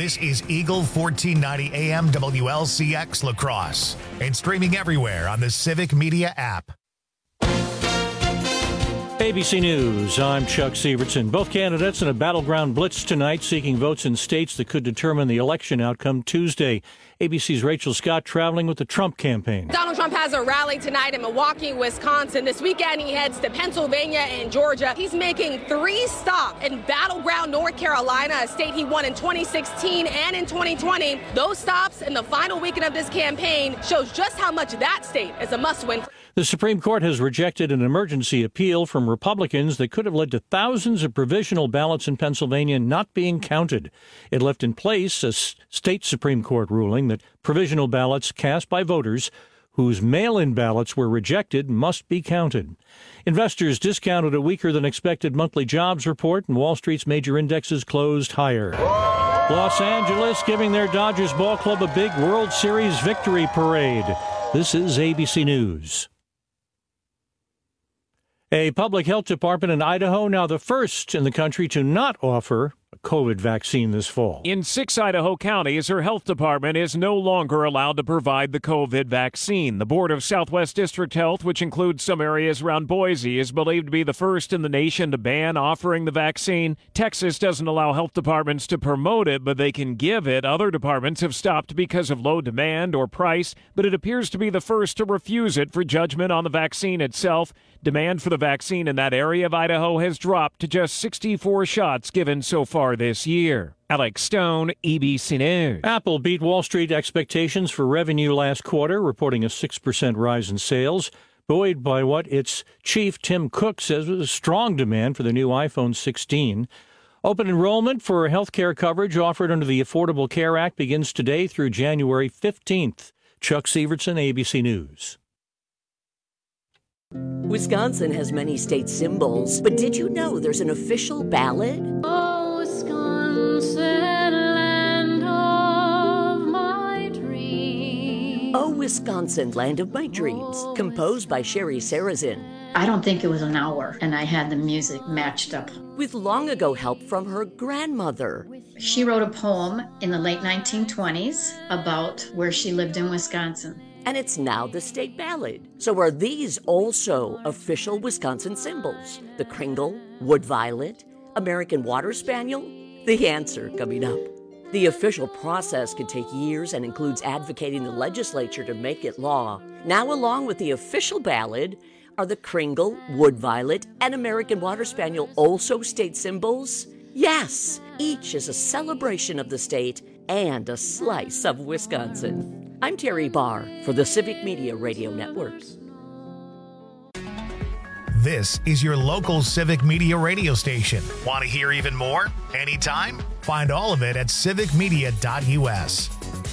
This is Eagle 1490 AM WLCX La Crosse and streaming everywhere on the Civic Media app. ABC News, I'm Chuck Sievertson. Both candidates in a battleground blitz tonight seeking votes in states that could determine the election outcome Tuesday. ABC's Rachel Scott traveling with the Trump campaign. Donald Trump has a rally tonight in Milwaukee, Wisconsin. This weekend he heads to Pennsylvania and Georgia. He's making 3 stops in battleground North Carolina, a state he won in 2016 and in 2020. Those stops in the final weekend of this campaign shows just how much that state is a must-win. The Supreme Court has rejected an emergency appeal from Republicans that could have led to thousands of provisional ballots in Pennsylvania not being counted. It left in place a state Supreme Court ruling that provisional ballots cast by voters whose mail-in ballots were rejected must be counted. Investors discounted a weaker-than-expected monthly jobs report, and Wall Street's major indexes closed higher. Los Angeles giving their Dodgers ball club a big World Series victory parade. This is ABC News. A public health department in Idaho, now the first in the country to not offer a COVID vaccine this fall. In 6 Idaho counties, her health department is no longer allowed to provide the COVID vaccine. The Board of Southwest District Health, which includes some areas around Boise, is believed to be the first in the nation to ban offering the vaccine. Texas doesn't allow health departments to promote it, but they can give it. Other departments have stopped because of low demand or price, but it appears to be the first to refuse it for judgment on the vaccine itself. Demand for the vaccine in that area of Idaho has dropped to just 64 shots given so far this year. Alex Stone, ABC News. Apple beat Wall Street expectations for revenue last quarter, reporting a 6% rise in sales, buoyed by what its chief Tim Cook says was a strong demand for the new iPhone 16. Open enrollment for health care coverage offered under the Affordable Care Act begins today through January 15th. Chuck Sievertson, ABC News. Wisconsin has many state symbols, but did you know there's an official ballad? Oh, Wisconsin, land of my dreams. Oh, Wisconsin, land of my dreams, composed by Sherry Sarazin. I don't think it was an hour, and I had the music matched up. With long ago help from her grandmother. She wrote a poem in the late 1920s about where she lived in Wisconsin. And it's now the state ballad. So are these also official Wisconsin symbols? The Kringle, Wood Violet, American Water Spaniel? The answer coming up. The official process can take years and includes advocating the legislature to make it law. Now, along with the official ballad, are the Kringle, Wood Violet, and American Water Spaniel also state symbols? Yes, each is a celebration of the state and a slice of Wisconsin. I'm Terry Barr for the Civic Media Radio Network. This is your local Civic Media radio station. Want to hear even more? Anytime? Find all of it at civicmedia.us.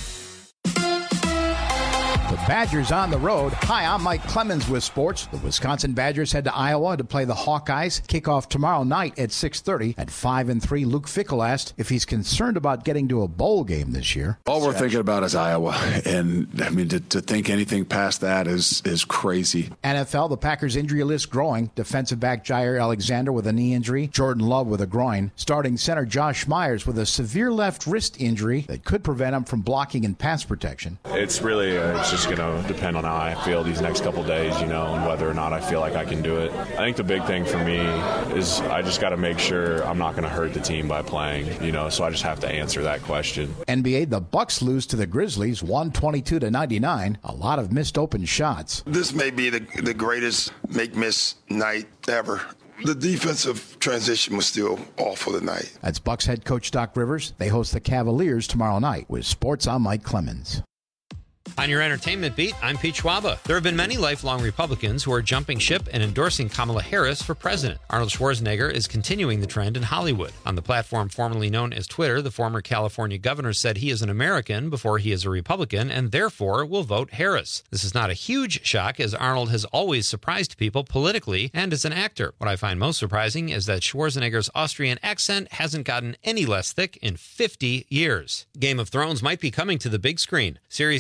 The Badgers on the road. Hi, I'm Mike Clemens with sports. The Wisconsin Badgers head to Iowa to play the Hawkeyes. Kickoff tomorrow night at 6:30. At 5-3, Luke Fickell asked if he's concerned about getting to a bowl game this year. All we're thinking about is Iowa, and I mean to think anything past that is crazy. NFL, the Packers injury list growing. Defensive back Jair Alexander with a knee injury. Jordan Love with a groin. Starting center Josh Myers with a severe left wrist injury that could prevent him from blocking and pass protection. It's really it's just going to depend on how I feel these next couple days, and whether or not I feel like I can do it. I think the big thing for me is I just got to make sure I'm not going to hurt the team by playing, so I just have to answer that question. NBA, the Bucks lose to the Grizzlies 122-99. A lot of missed open shots. This may be the greatest make-miss night ever. The defensive transition was still awful tonight. That's Bucks head coach Doc Rivers. They host the Cavaliers tomorrow night. With sports, I'm Mike Clemens. On your entertainment beat, I'm Pete Schwaba. There have been many lifelong Republicans who are jumping ship and endorsing Kamala Harris for president. Arnold Schwarzenegger is continuing the trend in Hollywood. On the platform formerly known as Twitter, the former California governor said he is an American before he is a Republican and therefore will vote Harris. This is not a huge shock, as Arnold has always surprised people politically and as an actor. What I find most surprising is that Schwarzenegger's Austrian accent hasn't gotten any less thick in 50 years. Game of Thrones might be coming to the big screen. Series creator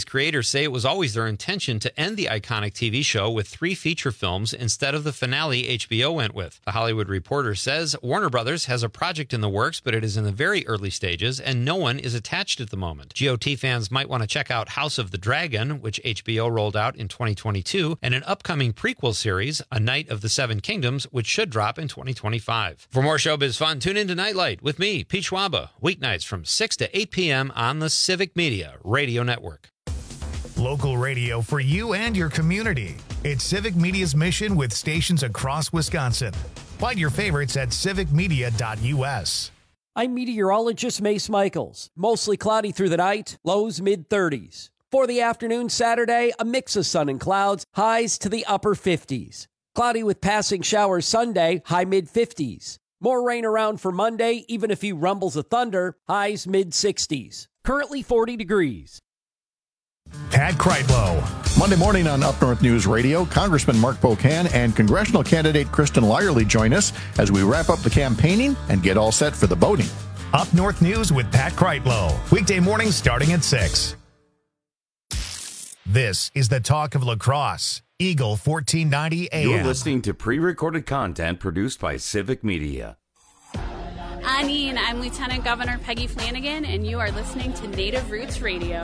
say it was always their intention to end the iconic TV show with 3 feature films instead of the finale HBO went with. The Hollywood Reporter says Warner Brothers has a project in the works, but it is in the very early stages, and no one is attached at the moment. GOT fans might want to check out House of the Dragon, which HBO rolled out in 2022, and an upcoming prequel series, A Knight of the Seven Kingdoms, which should drop in 2025. For more showbiz fun, tune in to Nightlight with me, Pete Schwaba, weeknights from 6 to 8 p.m. on the Civic Media Radio Network. Local radio for you and your community. It's Civic Media's mission with stations across Wisconsin. Find your favorites at civicmedia.us. I'm meteorologist Mace Michaels. Mostly cloudy through the night, lows mid-30s. For the afternoon Saturday, a mix of sun and clouds, highs to the upper 50s. Cloudy with passing showers Sunday, high mid-50s. More rain around for Monday, even a few rumbles of thunder, highs mid-60s. Currently 40 degrees. Pat Kreitlow. Monday morning on Up North News Radio, Congressman Mark Pocan and congressional candidate Kristen Lyerly join us as we wrap up the campaigning and get all set for the voting. Up North News with Pat Kreitlow. Weekday mornings starting at 6. This is the talk of La Crosse. Eagle 1490 AM. You're listening to pre-recorded content produced by Civic Media. I'm Lieutenant Governor Peggy Flanagan, and you are listening to Native Roots Radio.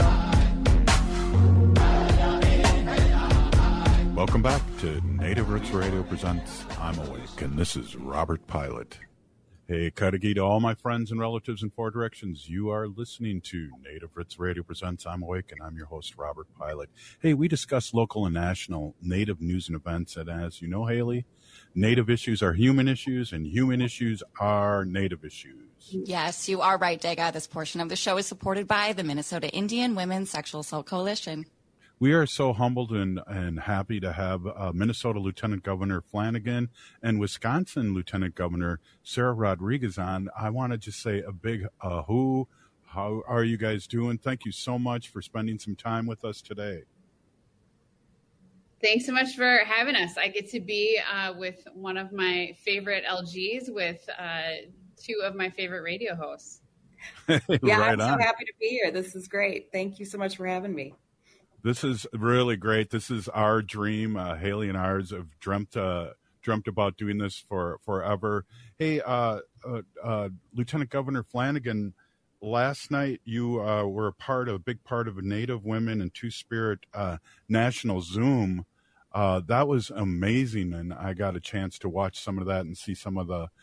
Welcome back to Native Roots Radio presents I'm Awake, and this is Robert Pilot. Hey, Cudahy to all my friends and relatives in 4 directions. You are listening to Native Roots Radio presents I'm Awake, and I'm your host, Robert Pilot. Hey, we discuss local and national Native news and events, and as you know, Haley, Native issues are human issues, and human issues are Native issues. Yes, you are right, Dega. This portion of the show is supported by the Minnesota Indian Women's Sexual Assault Coalition. We are so humbled and happy to have Minnesota Lieutenant Governor Flanagan and Wisconsin Lieutenant Governor Sarah Rodriguez on. I want to just say a big how are you guys doing? Thank you so much for spending some time with us today. Thanks so much for having us. I get to be with one of my favorite LGs with 2 of my favorite radio hosts. Yeah, right I'm on. so happy to be here. This is great. Thank you so much for having me. This is really great. This is our dream. Haley and ours have dreamt about doing this for forever. Hey, Lieutenant Governor Flanagan, last night you were a big part of a Native Women and Two-Spirit National Zoom. That was amazing, and I got a chance to watch some of that and see some of the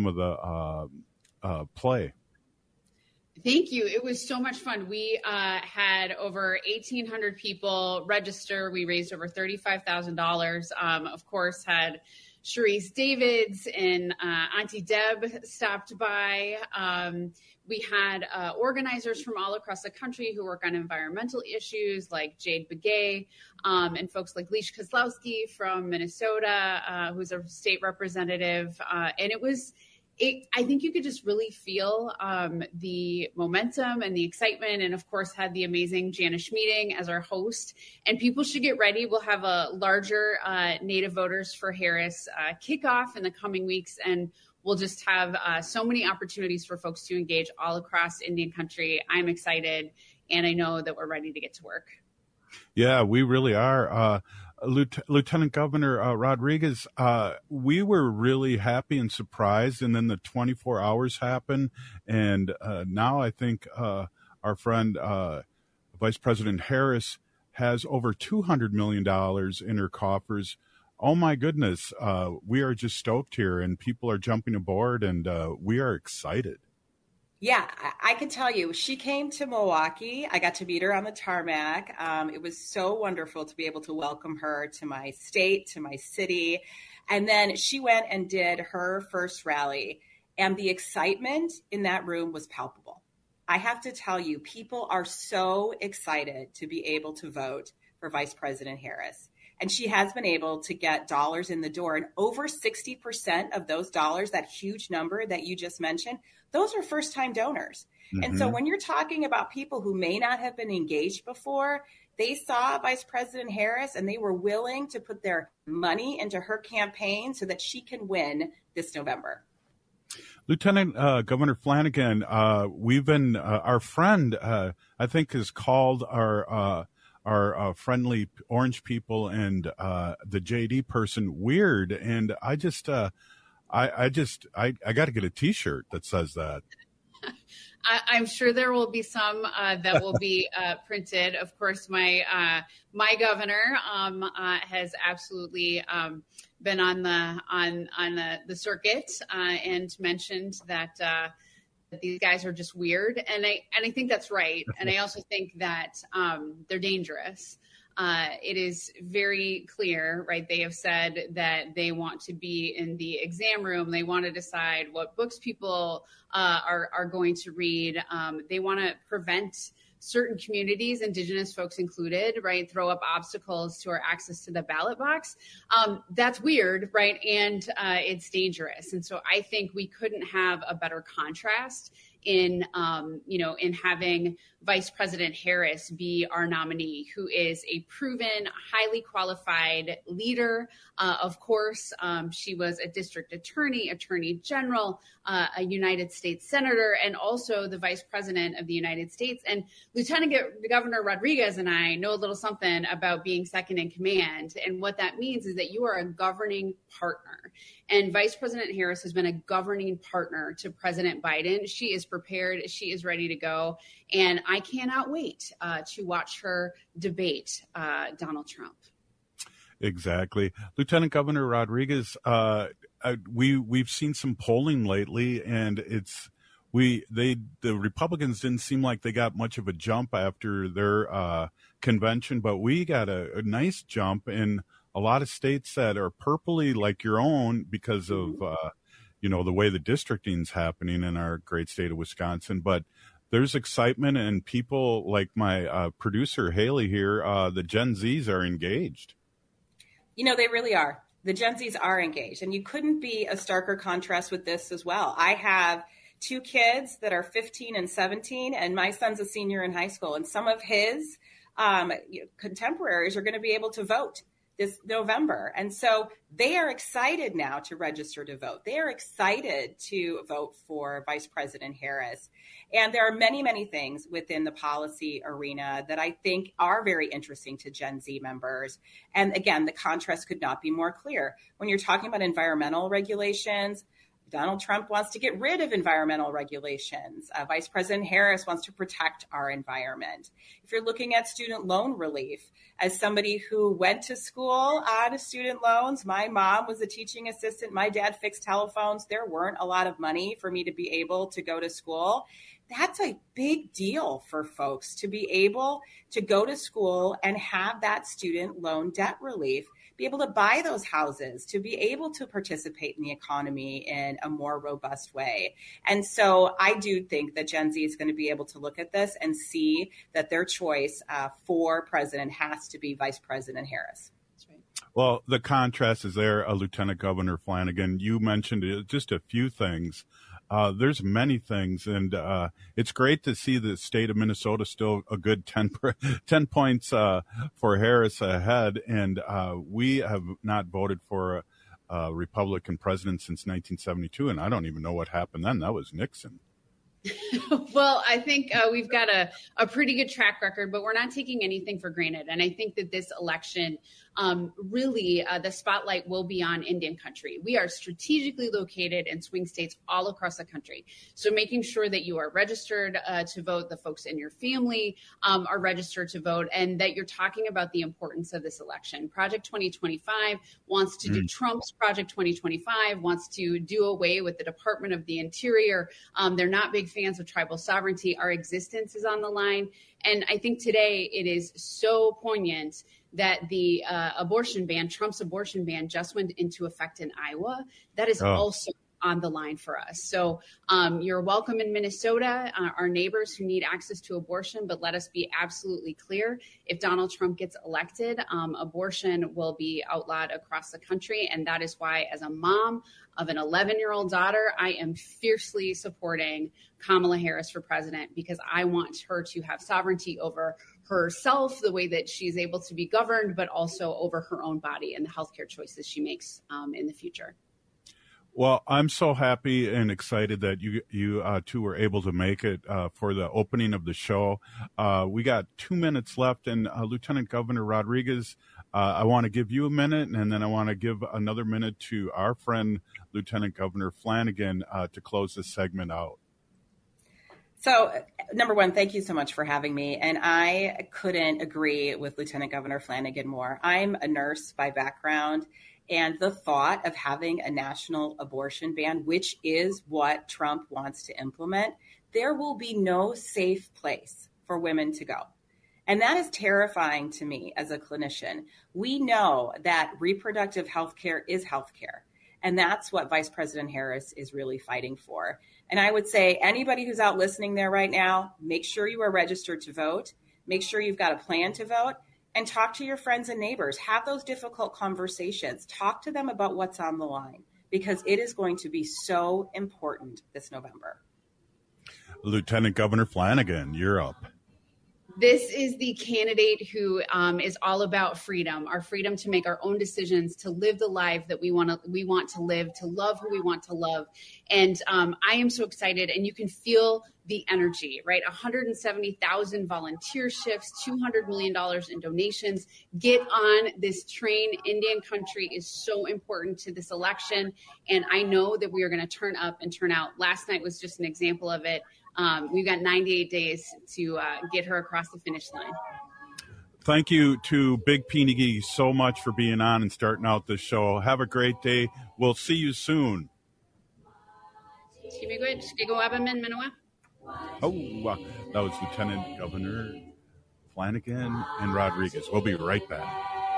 play. Thank you. It was so much fun. We had over 1,800 people register. We raised over $35,000. Of course, had Sharice Davids and Auntie Deb stopped by. We had organizers from all across the country who work on environmental issues like Jade Begay and folks like Leash Kozlowski from Minnesota, who's a state representative. And I think you could just really feel the momentum and the excitement, and of course had the amazing Janice Meeting as our host. And people should get ready. We'll have a larger Native Voters for Harris kickoff in the coming weeks, and we'll just have so many opportunities for folks to engage all across Indian country. I'm excited, and I know that we're ready to get to work. Yeah, we really are. Lieutenant Governor Rodriguez, we were really happy and surprised, and then the 24 hours happened, and now I think our friend Vice President Harris has over $200 million in her coffers. Oh my goodness, we are just stoked here, and people are jumping aboard, and we are excited. Yeah, I can tell you, she came to Milwaukee. I got to meet her on the tarmac. It was so wonderful to be able to welcome her to my state, to my city. And then she went and did her first rally. And the excitement in that room was palpable. I have to tell you, people are so excited to be able to vote for Vice President Harris. And she has been able to get dollars in the door. And over 60% of those dollars, that huge number that you just mentioned, those are first-time donors. Mm-hmm. And so when you're talking about people who may not have been engaged before, they saw Vice President Harris and they were willing to put their money into her campaign so that she can win this November. Lieutenant Governor Flanagan, we've been, our friend, I think, has called our our friendly orange people and the JD person weird. And I got to get a T-shirt that says that. I'm sure there will be some that will be printed. Of course, my governor has absolutely been on the circuit and mentioned that these guys are just weird, and I think that's right. And I also think that they're dangerous. It is very clear, right? They have said that they want to be in the exam room. They want to decide what books people are going to read. They want to prevent certain communities, Indigenous folks included, right, throw up obstacles to our access to the ballot box. That's weird, right? And it's dangerous. And so I think we couldn't have a better contrast in having Vice President Harris be our nominee, who is a proven, highly qualified leader. Of course, she was a district attorney, attorney general, a United States senator, and also the vice president of the United States. And Lieutenant Governor Rodriguez and I know a little something about being second in command. And what that means is that you are a governing partner. And Vice President Harris has been a governing partner to President Biden. She is prepared. She is ready to go. And I cannot wait to watch her debate Donald Trump. Exactly. Lieutenant Governor Rodriguez, we've seen some polling lately, and the Republicans didn't seem like they got much of a jump after their convention, but we got a nice jump in a lot of states that are purpley like your own because of the way the districting's happening in our great state of Wisconsin. But there's excitement, and people like my producer Haley here, the Gen Zs are engaged. They really are. The Gen Zs are engaged, and you couldn't be a starker contrast with this as well. I have 2 kids that are 15 and 17, and my son's a senior in high school, and some of his contemporaries are going to be able to vote this November. And so they are excited now to register to vote. They are excited to vote for Vice President Harris. And there are many, many things within the policy arena that I think are very interesting to Gen Z members. And again, the contrast could not be more clear. When you're talking about environmental regulations, Donald Trump wants to get rid of environmental regulations. Vice President Harris wants to protect our environment. If you're looking at student loan relief, as somebody who went to school on student loans, my mom was a teaching assistant. My dad fixed telephones. There weren't a lot of money for me to be able to go to school. That's a big deal for folks to be able to go to school and have that student loan debt relief, be able to buy those houses, to be able to participate in the economy in a more robust way. And so I do think that Gen Z is going to be able to look at this and see that their choice for president has to be Vice President Harris. Well, the contrast is there, Lieutenant Governor Flanagan. You mentioned just a few things. There's many things, and it's great to see the state of Minnesota still a good 10 points for Harris ahead, and we have not voted for a Republican president since 1972, and I don't even know what happened then. That was Nixon. Well, I think we've got a pretty good track record, but we're not taking anything for granted. And I think that this election, really, the spotlight will be on Indian country. We are strategically located in swing states all across the country. So making sure that you are registered to vote, the folks in your family are registered to vote, and that you're talking about the importance of this election. Project 2025 wants to do Trump's Project 2025, wants to do away with the Department of the Interior. They're not big fans of tribal sovereignty. Our existence is on the line. And I think today it is so poignant that the abortion ban, Trump's abortion ban, just went into effect in Iowa. That is also on the line for us. So you're welcome in Minnesota, our neighbors who need access to abortion, but let us be absolutely clear. If Donald Trump gets elected, abortion will be outlawed across the country. And that is why, as a mom of an 11-year-old daughter, I am fiercely supporting Kamala Harris for president, because I want her to have sovereignty over herself, the way that she's able to be governed, but also over her own body and the healthcare choices she makes in the future. Well, I'm so happy and excited that you two were able to make it for the opening of the show. We got 2 minutes left, and Lieutenant Governor Rodriguez, I want to give you a minute, and then I want to give another minute to our friend Lieutenant Governor Flanagan to close this segment out. So, number one, thank you so much for having me. And I couldn't agree with Lieutenant Governor Flanagan more. I'm a nurse by background, and the thought of having a national abortion ban, which is what Trump wants to implement, there will be no safe place for women to go. And that is terrifying to me as a clinician. We know that reproductive health care is health care. And that's what Vice President Harris is really fighting for. And I would say anybody who's out listening there right now, make sure you are registered to vote. Make sure you've got a plan to vote, and talk to your friends and neighbors. Have those difficult conversations. Talk to them about what's on the line, because it is going to be so important this November. Lieutenant Governor Flanagan, you're up. This is the candidate who is all about freedom, our freedom to make our own decisions, to live the life that we want to live, to love who we want to love. And I am so excited, and you can feel the energy, right? 170,000 volunteer shifts, $200 million in donations. Get on this train. Indian country is so important to this election. And I know that we are going to turn up and turn out. Last night was just an example of it. We've got 98 days to get her across the finish line. Thank you to Big Pinigi so much for being on and starting out this show. Have a great day. We'll see you soon. Oh, that was Lieutenant Governor Flanagan and Rodriguez. We'll be right back.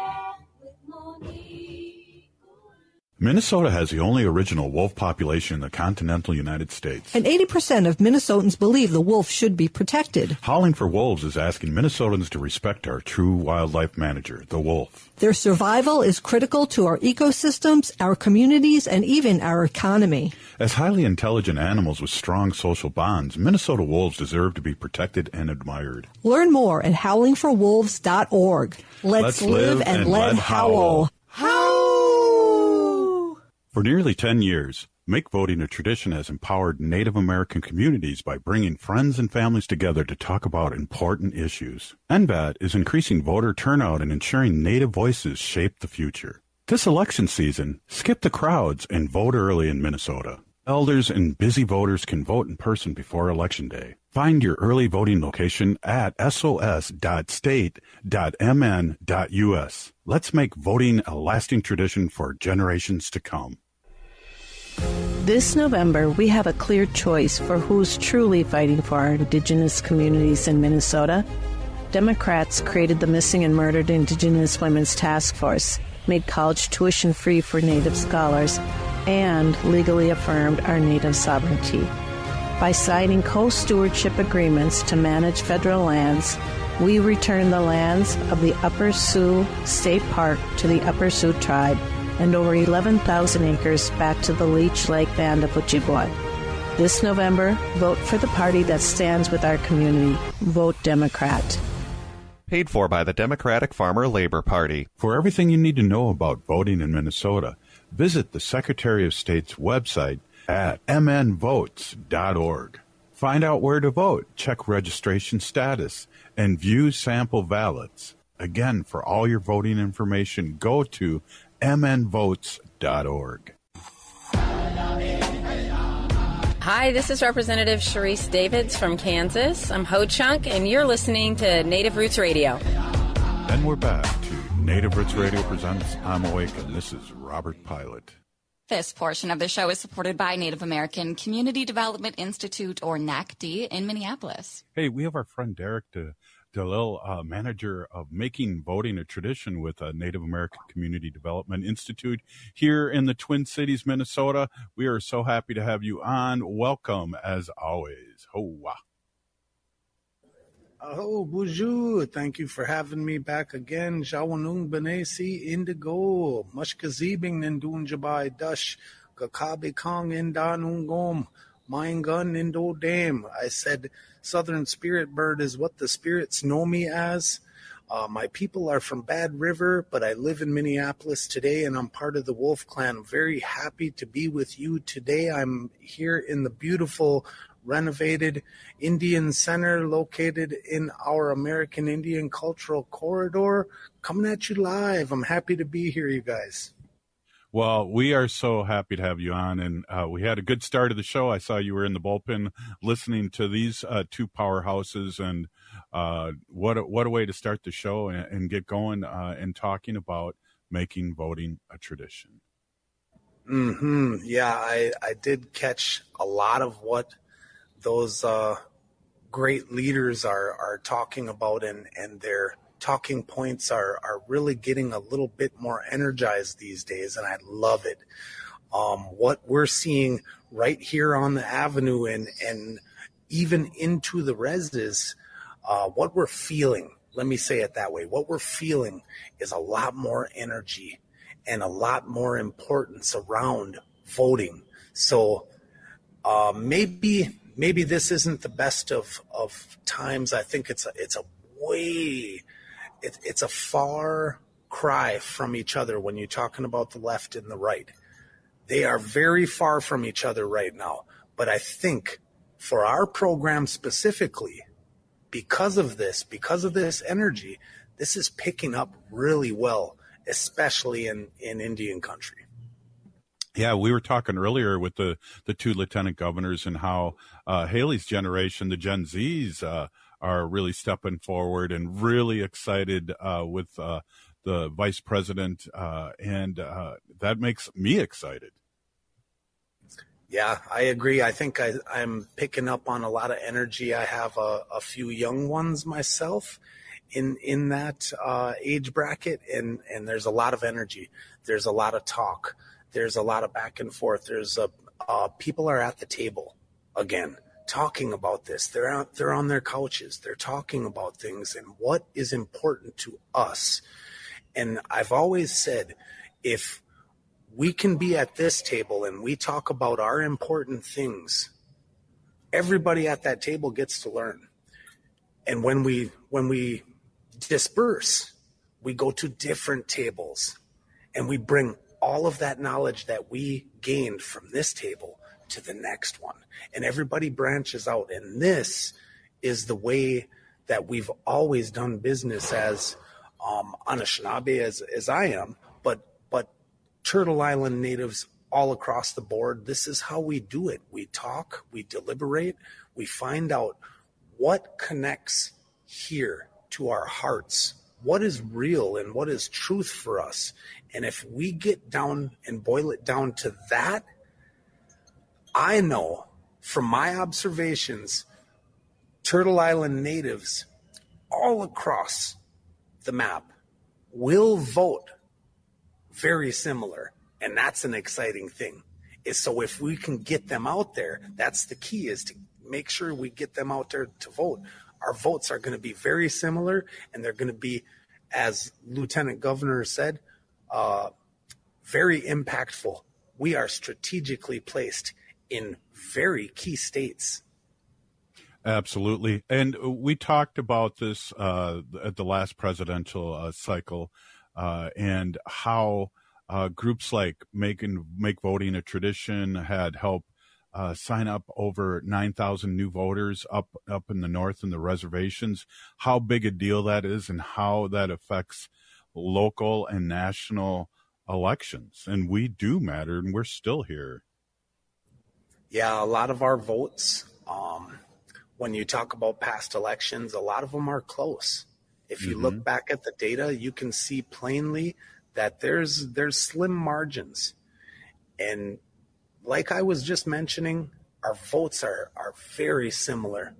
Minnesota has the only original wolf population in the continental United States. And 80% of Minnesotans believe the wolf should be protected. Howling for Wolves is asking Minnesotans to respect our true wildlife manager, the wolf. Their survival is critical to our ecosystems, our communities, and even our economy. As highly intelligent animals with strong social bonds, Minnesota wolves deserve to be protected and admired. Learn more at howlingforwolves.org. Let's live and let howl. For nearly 10 years, Make Voting a Tradition has empowered Native American communities by bringing friends and families together to talk about important issues. NVAT is increasing voter turnout and ensuring Native voices shape the future. This election season, skip the crowds and vote early in Minnesota. Elders and busy voters can vote in person before Election Day. Find your early voting location at sos.state.mn.us. Let's make voting a lasting tradition for generations to come. This November, we have a clear choice for who's truly fighting for our Indigenous communities in Minnesota. Democrats created the Missing and Murdered Indigenous Women's Task Force, made college tuition free for Native scholars, and legally affirmed our Native sovereignty. By signing co-stewardship agreements to manage federal lands, we return the lands of the Upper Sioux State Park to the Upper Sioux Tribe and over 11,000 acres back to the Leech Lake Band of Ojibwa. This November, vote for the party that stands with our community. Vote Democrat. Paid for by the Democratic Farmer Labor Party. For everything you need to know about voting in Minnesota, visit the Secretary of State's website at mnvotes.org. Find out where to vote, check registration status, and view sample ballots. Again, for all your voting information, go to mnvotes.org. Hi, this is Representative Sharice Davids from Kansas. I'm Ho Chunk, and you're listening to Native Roots Radio. Then we're back to Native Roots Radio presents I'm Awake, and this is Robert Pilot. This portion of the show is supported by Native American Community Development Institute, or NACD, in Minneapolis. Hey, we have our friend Derek DeLille, manager of Making Voting a Tradition with Native American Community Development Institute here in the Twin Cities, Minnesota. We are so happy to have you on. Welcome, as always. Hoa. Oh, bonjour. Thank you for having me back again. Jawanung Benesi Indigo. Mushkazibing Nindun Jabai Dush. Gakabi Kong Indanungom. Mine gun Indo Dam. I said Southern Spirit Bird is what the spirits know me as. My people are from Bad River, but I live in Minneapolis today, and I'm part of the Wolf Clan. I'm very happy to be with you today. I'm here in the beautiful, renovated Indian Center located in our American Indian Cultural Corridor. Coming at you live. I'm happy to be here, you guys. Well, we are so happy to have you on, and we had a good start of the show. I saw you were in the bullpen listening to these two powerhouses, and what a way to start the show and get going and talking about making voting a tradition. Yeah, I did catch a lot of what those great leaders are talking about, and their talking points are really getting a little bit more energized these days, and I love it. What we're seeing right here on the avenue and even into the reses, what we're feeling, let me say it that way, what we're feeling is a lot more energy and a lot more importance around voting. So maybe this isn't the best of times. I think it's a far cry from each other when you're talking about the left and the right. They are very far from each other right now. But I think for our program specifically, because of this energy, this is picking up really well, especially in Indian country. Yeah, we were talking earlier with the two lieutenant governors and how Haley's generation, the Gen Zs, are really stepping forward and really excited with the vice president, and that makes me excited. Yeah, I agree. I think I'm picking up on a lot of energy. I have a few young ones myself in that age bracket, and there's a lot of energy. There's a lot of talk. There's a lot of back and forth. There's people are at the table again, talking about this. They're on their couches. They're talking about things and what is important to us. And I've always said, if we can be at this table and we talk about our important things, everybody at that table gets to learn. And when we disperse, we go to different tables and we bring all of that knowledge that we gained from this table to the next one, and everybody branches out. And this is the way that we've always done business as Anishinaabe, as I am, but Turtle Island natives all across the board. This is how we do it. We talk, we deliberate, we find out what connects here to our hearts, what is real and what is truth for us. And if we get down and boil it down to that, I know from my observations, Turtle Island natives all across the map will vote very similar. And that's an exciting thing. So if we can get them out there, that's the key, is to make sure we get them out there to vote. Our votes are going to be very similar, and they're going to be, as Lieutenant Governor said, very impactful. We are strategically placed in very key states. Absolutely. And we talked about this at the last presidential cycle and how groups like Make Voting a Tradition had helped sign up over 9,000 new voters up in the north in the reservations, how big a deal that is and how that affects local and national elections. And we do matter, and we're still here. Yeah, a lot of our votes, when you talk about past elections, a lot of them are close. If you look back at the data, you can see plainly that there's slim margins. And like I was just mentioning, our votes are very similar.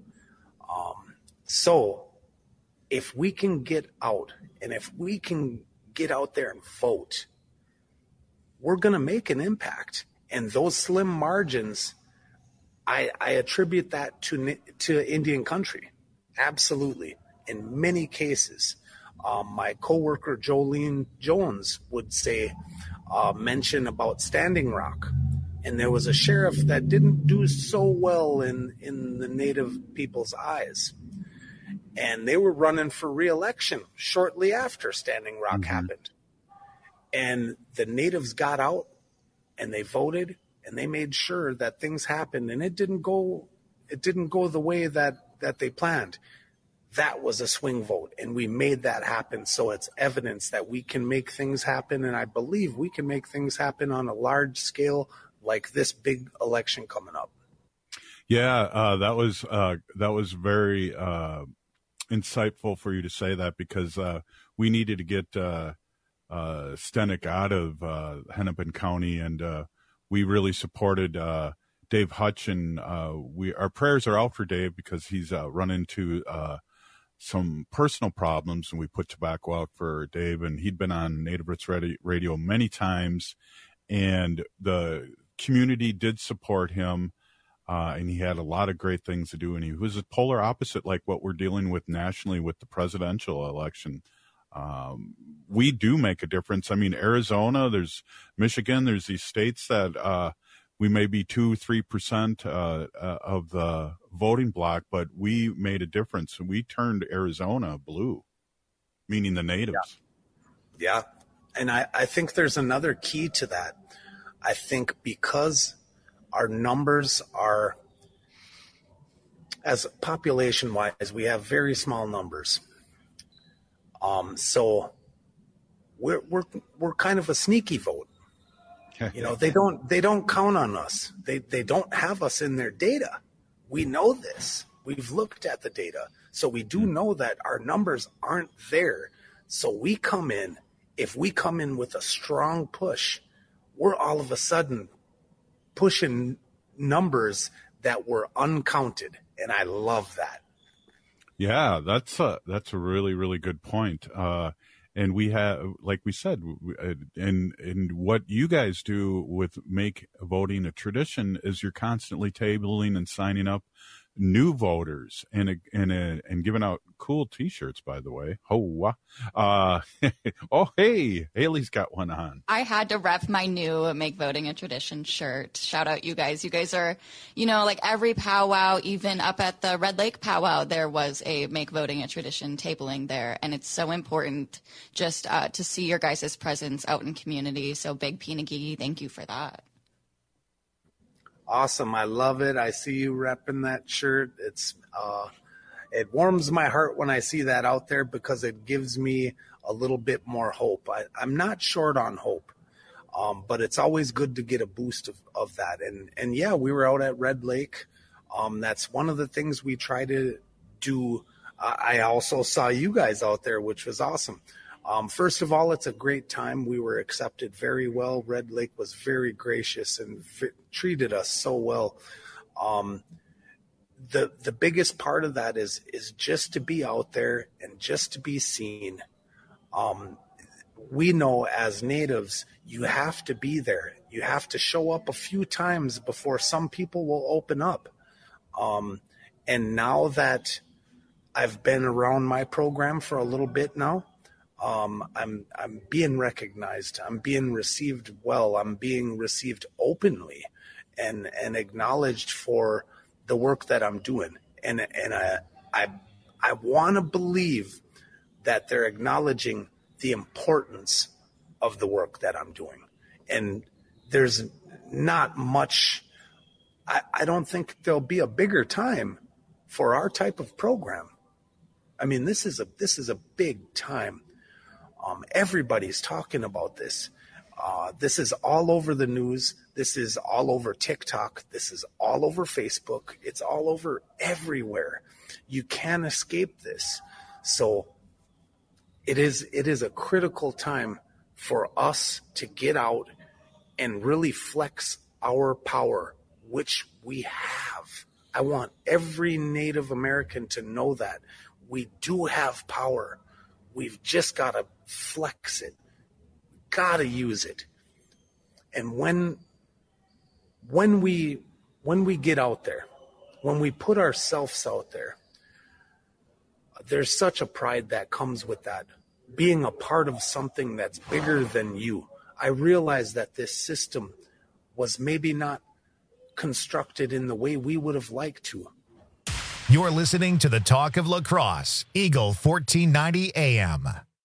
So if we can get out, and if we can get out there and vote, we're going to make an impact. And those slim margins, I attribute that to Indian country. Absolutely. In many cases, my coworker Jolene Jones would mention about Standing Rock. And there was a sheriff that didn't do so well in the Native people's eyes. and they were running for re-election shortly after Standing Rock happened. And the natives got out and they voted and they made sure that things happened, and it didn't go the way that they planned. That was a swing vote, and we made that happen. So it's evidence that we can make things happen, and I believe we can make things happen on a large scale like this big election coming up. Yeah, that was very insightful for you to say that, because we needed to get Stenik out of Hennepin County, and we really supported Dave Hutchin. Our prayers are out for Dave because he's run into some personal problems, and we put tobacco out for Dave, and he'd been on Native Roots Radio many times, and the community did support him, and he had a lot of great things to do, and he was a polar opposite like what we're dealing with nationally with the presidential election. We do make a difference. I mean, Arizona, there's Michigan, there's these states that we may be 2-3% of the voting block, but we made a difference. We turned Arizona blue, meaning the natives. Yeah. And I think there's another key to that. I think because our numbers are, as population-wise, we have very small numbers. So we're kind of a sneaky vote. You know, they don't count on us. They don't have us in their data. We know this. We've looked at the data. So we do know that our numbers aren't there. So we come in, if we come in with a strong push, we're all of a sudden pushing numbers that were uncounted. And I love that. Yeah, that's a really, really good point. And we have, like we said, and what you guys do with make voting a tradition is you're constantly tabling and signing up new voters and giving out cool T-shirts, by the way. Oh, hey, Haley's got one on. I had to rep my new Make Voting a Tradition shirt. Shout out you guys. You guys are, like every powwow, even up at the Red Lake powwow, there was a Make Voting a Tradition tabling there. And it's so important just to see your guys' presence out in community. So Big Pinagee, thank you for that. Awesome. I love it. I see you repping that shirt. It's it warms my heart when I see that out there because it gives me a little bit more hope. I'm not short on hope, but it's always good to get a boost of that. And yeah, we were out at Red Lake. That's one of the things we try to do. I also saw you guys out there, which was awesome. First of all, it's a great time. We were accepted very well. Red Lake was very gracious and treated us so well. The biggest part of that is just to be out there and just to be seen. We know as natives, you have to be there. You have to show up a few times before some people will open up. And now that I've been around my program for a little bit now, I'm being recognized. I'm being received well. I'm being received openly and acknowledged for the work that I'm doing. And I want to believe that they're acknowledging the importance of the work that I'm doing. And there's not much, I don't think there'll be a bigger time for our type of program. I mean, this is a big time. Everybody's talking about this. This is all over the news. This is all over TikTok. This is all over Facebook. It's all over everywhere. You can't escape this. So it is a critical time for us to get out and really flex our power, which we have. I want every Native American to know that we do have power. We've just got to flex it. Got to use it. And when we get out there, when we put ourselves out there, there's such a pride that comes with that. Being a part of something that's bigger than you. I realize that this system was maybe not constructed in the way we would have liked to. You're listening to the Talk of Lacrosse, Eagle 1490 AM.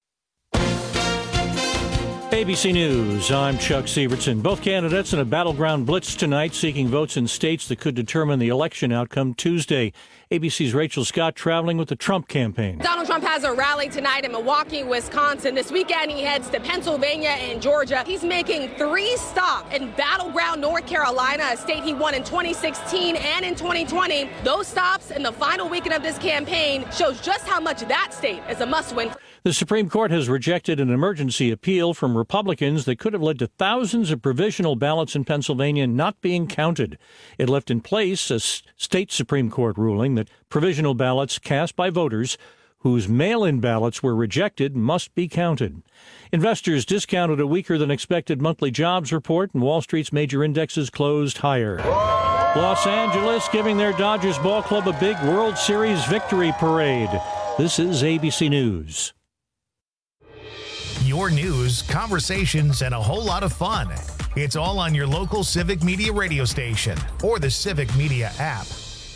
ABC News, I'm Chuck Sievertson. Both candidates in a battleground blitz tonight seeking votes in states that could determine the election outcome Tuesday. ABC's Rachel Scott traveling with the Trump campaign. Donald Trump has a rally tonight in Milwaukee, Wisconsin. This weekend he heads to Pennsylvania and Georgia. He's making 3 stops in battleground North Carolina, a state he won in 2016 and in 2020. Those stops in the final weekend of this campaign shows just how much that state is a must-win. The Supreme Court has rejected an emergency appeal from Republicans that could have led to thousands of provisional ballots in Pennsylvania not being counted. It left in place a state Supreme Court ruling that provisional ballots cast by voters whose mail-in ballots were rejected must be counted. Investors discounted a weaker-than-expected monthly jobs report, and Wall Street's major indexes closed higher. Los Angeles giving their Dodgers ball club a big World Series victory parade. This is ABC News. Your news, conversations, and a whole lot of fun. It's all on your local Civic Media radio station or the Civic Media app.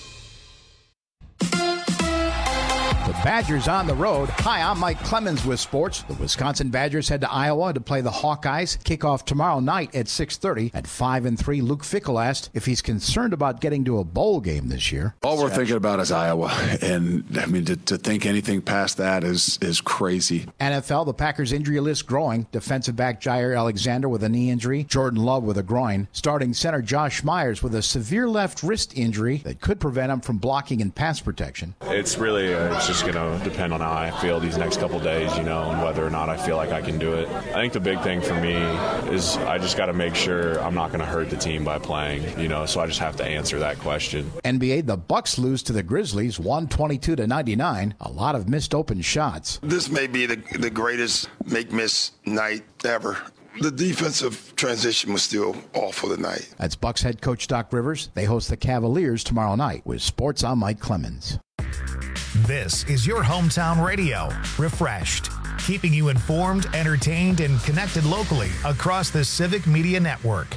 The Badgers on the road. Hi, I'm Mike Clemens with sports. The Wisconsin Badgers head to Iowa to play the Hawkeyes. Kickoff tomorrow night at 6:30. At 5-3, Luke Fickell asked if he's concerned about getting to a bowl game this year. All we're thinking about is Iowa, and I mean to think anything past that is crazy. NFL, the Packers injury list growing. Defensive back Jair Alexander with a knee injury. Jordan Love with a groin. Starting center Josh Myers with a severe left wrist injury that could prevent him from blocking and pass protection. It's really it's just going to depend on how I feel these next couple days, and whether or not I feel like I can do it. I think the big thing for me is I just got to make sure I'm not going to hurt the team by playing, so I just have to answer that question. NBA, the Bucks lose to the Grizzlies 122-99. A lot of missed open shots. This may be the greatest make-miss night ever. The defensive transition was still awful tonight. That's Bucks head coach Doc Rivers. They host the Cavaliers tomorrow night. With sports, I'm Mike Clemens. This is your hometown radio, refreshed, keeping you informed, entertained, and connected locally across the Civic Media Network.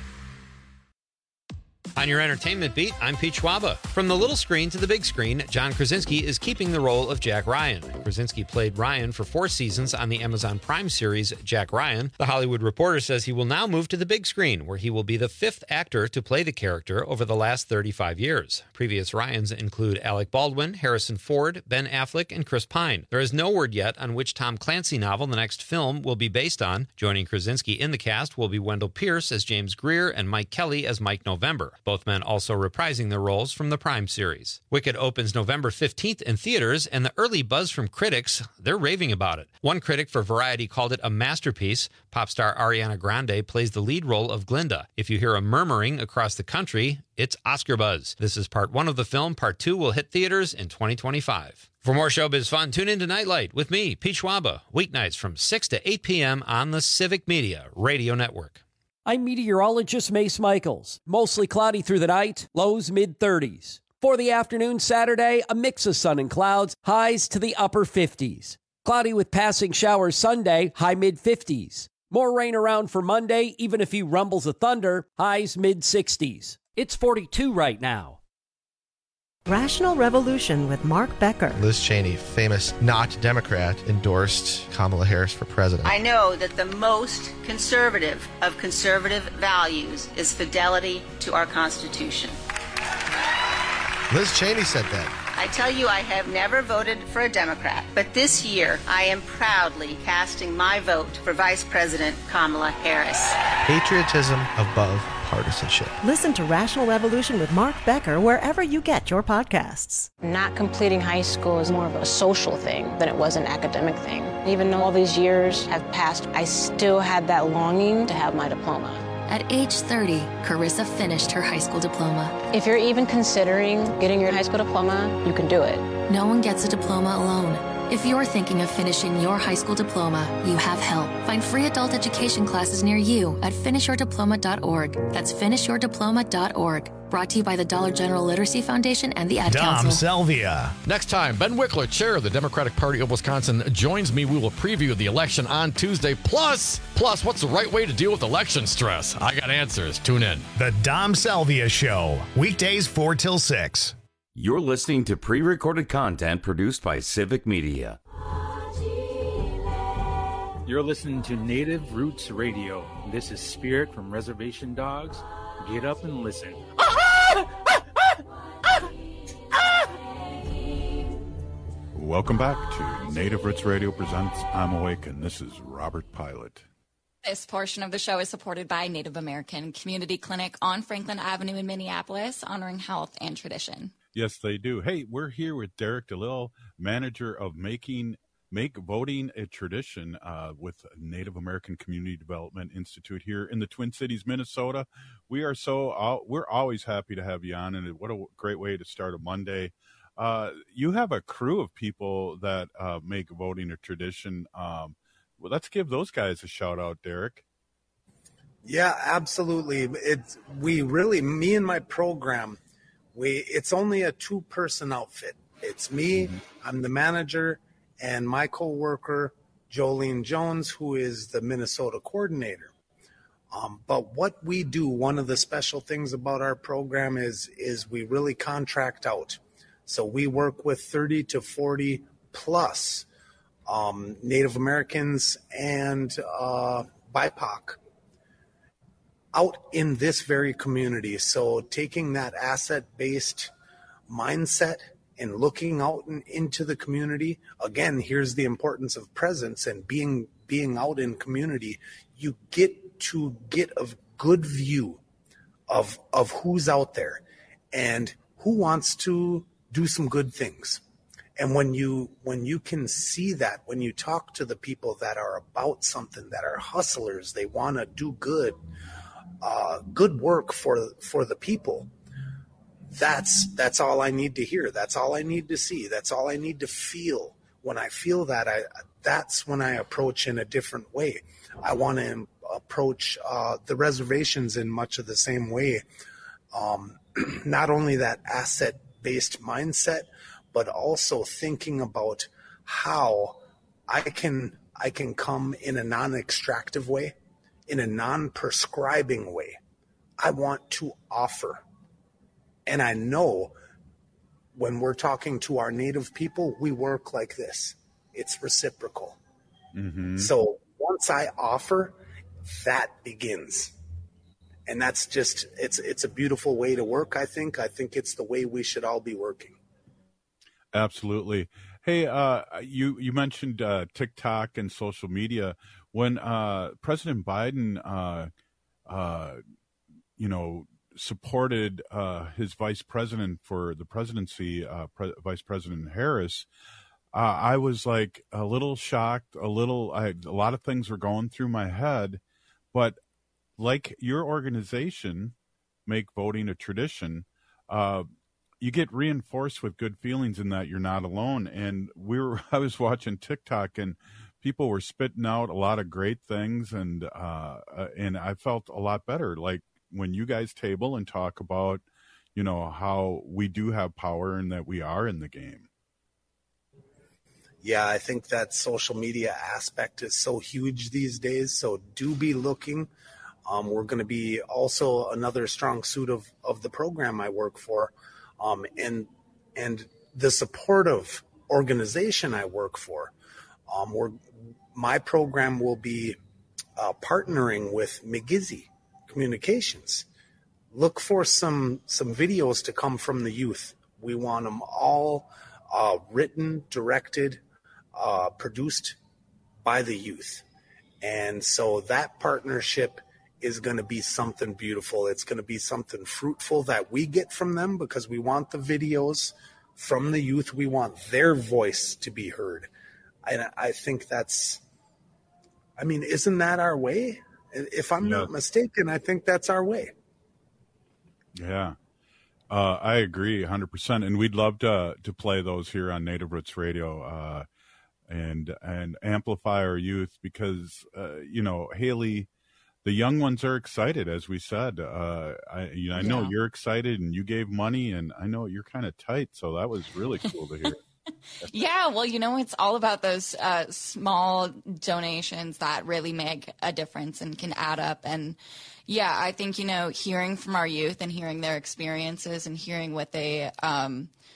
On your entertainment beat, I'm Pete Schwaba. From the little screen to the big screen, John Krasinski is keeping the role of Jack Ryan. Krasinski played Ryan for 4 seasons on the Amazon Prime series Jack Ryan. The Hollywood Reporter says he will now move to the big screen, where he will be the 5th actor to play the character over the last 35 years. Previous Ryans include Alec Baldwin, Harrison Ford, Ben Affleck, and Chris Pine. There is no word yet on which Tom Clancy novel the next film will be based on. Joining Krasinski in the cast will be Wendell Pierce as James Greer and Mike Kelly as Mike November. Both men also reprising their roles from the Prime series. Wicked opens November 15th in theaters, and the early buzz from critics, they're raving about it. One critic for Variety called it a masterpiece. Pop star Ariana Grande plays the lead role of Glinda. If you hear a murmuring across the country, it's Oscar buzz. This is part 1 of the film. Part 2 will hit theaters in 2025. For more showbiz fun, tune in to Nightlight with me, Pete Schwaba, weeknights from 6 to 8 p.m. on the Civic Media Radio Network. I'm meteorologist Mace Michaels. Mostly cloudy through the night, lows mid-30s. For the afternoon Saturday, a mix of sun and clouds, highs to the upper 50s. Cloudy with passing showers Sunday, high mid-50s. More rain around for Monday, even a few rumbles of thunder, highs mid-60s. It's 42 right now. Rational Revolution with Mark Becker. Liz Cheney, famous not Democrat, endorsed Kamala Harris for president. I know that the most conservative of conservative values is fidelity to our Constitution. Liz Cheney said that. I tell you, I have never voted for a Democrat, but this year I am proudly casting my vote for Vice President Kamala Harris. Patriotism above partisanship. Listen to Rational Revolution with Mark Becker wherever you get your podcasts. Not completing high school is more of a social thing than it was an academic thing. Even though all these years have passed, I still had that longing to have my diploma. At age 30, Carissa finished her high school diploma. If you're even considering getting your high school diploma, you can do it. No one gets a diploma alone. If you're thinking of finishing your high school diploma, you have help. Find free adult education classes near you at finishyourdiploma.org. That's finishyourdiploma.org. Brought to you by the Dollar General Literacy Foundation and the Ad Council. Dom Selvia. Next time, Ben Wickler, chair of the Democratic Party of Wisconsin, joins me. We will preview the election on Tuesday. Plus, what's the right way to deal with election stress? I got answers. Tune in. The Dom Selvia Show. Weekdays 4 till 6. You're listening to pre-recorded content produced by Civic Media. You're listening to Native Roots Radio. This is Spirit from Reservation Dogs. Get up and listen. Welcome back to Native Roots Radio presents I'm Awake, and this is Robert Pilot. This portion of the show is supported by Native American Community Clinic on Franklin Avenue in Minneapolis, honoring health and tradition. Yes, they do. Hey, we're here with Derek DeLille, manager of Make Voting a Tradition with Native American Community Development Institute here in the Twin Cities, Minnesota. We're always happy to have you on, and what a great way to start a Monday. You have a crew of people that make voting a tradition. Well, let's give those guys a shout out, Derek. Yeah, absolutely. Me and my program, it's only a 2-person outfit. It's me, I'm the manager, and my co-worker, Jolene Jones, who is the Minnesota coordinator. But what we do, one of the special things about our program is we really contract out. So we work with 30 to 40 plus Native Americans and BIPOC out in this very community. So taking that asset-based mindset and looking out into the community, again, here's the importance of presence and being out in community. You get to get a good view of who's out there and who wants to do some good things. And when you can see that, when you talk to the people that are about something, that are hustlers, they want to do good work for the people. That's all I need to hear. That's all I need to see. That's all I need to feel. When I feel that, that's when I approach in a different way. I want to approach the reservations in much of the same way. Not only that asset-based mindset, but also thinking about how I can come in a non-extractive way, in a non-prescribing way. I want to offer. And I know when we're talking to our Native people, we work like this. It's reciprocal. Mm-hmm. So once I offer, that begins. And that's just, it's a beautiful way to work, I think. I think it's the way we should all be working. Absolutely. Hey, you mentioned TikTok and social media. When President Biden, supported his vice president for the presidency, Vice President Harris, I was like a little shocked, a lot of things were going through my head, but like your organization, Make Voting a Tradition, you get reinforced with good feelings in that you're not alone. And I was watching TikTok and people were spitting out a lot of great things, and I felt a lot better. Like when you guys table and talk about, how we do have power and that we are in the game. Yeah, I think that social media aspect is so huge these days. So do be looking. We're going to be also another strong suit of the program I work for. And the supportive organization I work for, my program will be partnering with McGizzy Communications. Look for some videos to come from the youth. We want them all written, directed, produced by the youth. And so that partnership is going to be something beautiful. It's going to be something fruitful that we get from them because we want the videos from the youth. We want their voice to be heard. And I think isn't that our way? If I'm not mistaken, I think that's our way. Yeah, I agree 100%. And we'd love to play those here on Native Roots Radio and amplify our youth because, Haley, the young ones are excited, as we said. I know you're excited, and you gave money, and I know you're kind of tight, so that was really cool to hear. Yeah, well, it's all about those small donations that really make a difference and can add up. And I think, hearing from our youth and hearing their experiences and hearing what they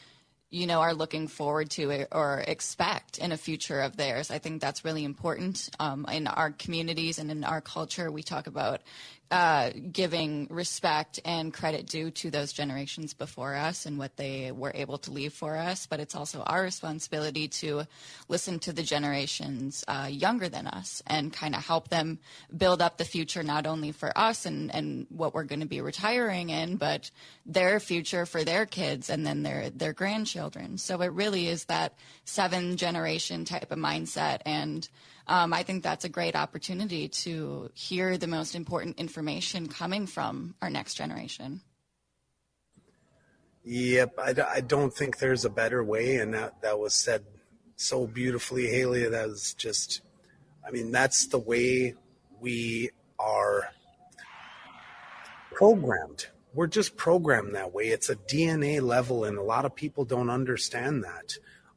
are looking forward to it or expect in a future of theirs. I think that's really important. In our communities and in our culture, we talk about giving respect and credit due to those generations before us and what they were able to leave for us. But it's also our responsibility to listen to the generations younger than us and kind of help them build up the future, not only for us and what we're going to be retiring in, but their future for their kids and then their grandchildren. So it really is that 7-generation type of mindset. And I think that's a great opportunity to hear the most important information coming from our next generation. Yep, I don't think there's a better way, and that was said so beautifully, Haley. That was just, that's the way we are programmed. We're just programmed that way. It's a DNA level, and a lot of people don't understand that.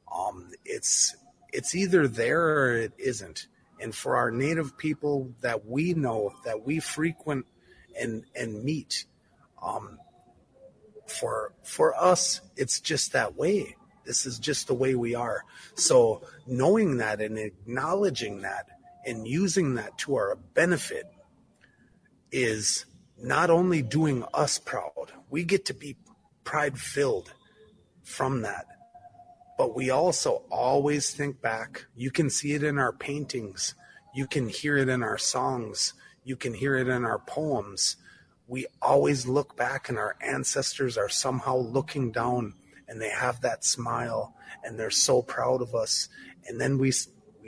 It's either there or it isn't. And for our Native people that we know, that we frequent and meet, for us, it's just that way. This is just the way we are. So knowing that and acknowledging that and using that to our benefit is not only doing us proud. We get to be pride-filled from that. But we also always think back. You can see it in our paintings. You can hear it in our songs. You can hear it in our poems. We always look back, and our ancestors are somehow looking down, and they have that smile, and they're so proud of us. And then we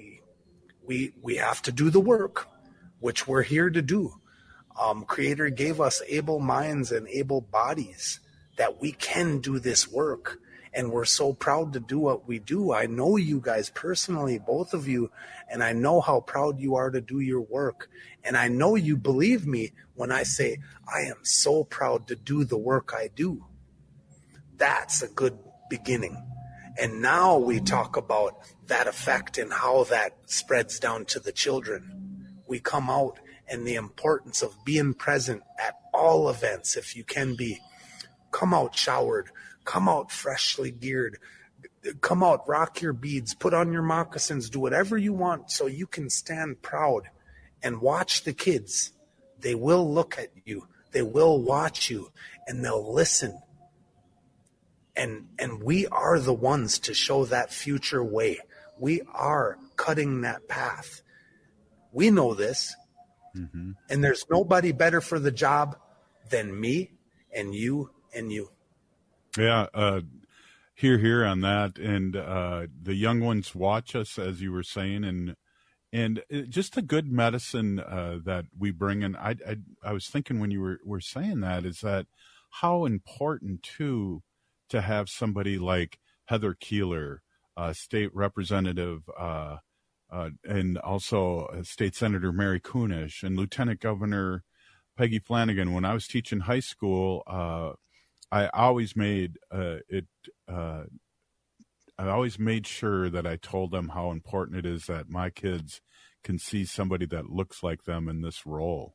have to do the work, which we're here to do. Creator gave us able minds and able bodies that we can do this work. And we're so proud to do what we do. I know you guys personally, both of you, and I know how proud you are to do your work. And I know you believe me when I say, I am so proud to do the work I do. That's a good beginning. And now we talk about that effect and how that spreads down to the children. We come out and the importance of being present at all events, if you can be. Come out showered. Come out freshly geared. Come out, rock your beads, put on your moccasins, do whatever you want so you can stand proud and watch the kids. They will look at you. They will watch you, and they'll listen. And we are the ones to show that future way. We are cutting that path. We know this. Mm-hmm. And there's nobody better for the job than me and you and you. Yeah, here on that, and the young ones watch us, as you were saying, and just a good medicine that we bring in. I was thinking when you were saying that is that how important too to have somebody like Heather Keeler, state representative, and also State Senator Mary Kunesh and Lieutenant Governor Peggy Flanagan. When I was teaching high school, I always made I always made sure that I told them how important it is that my kids can see somebody that looks like them in this role.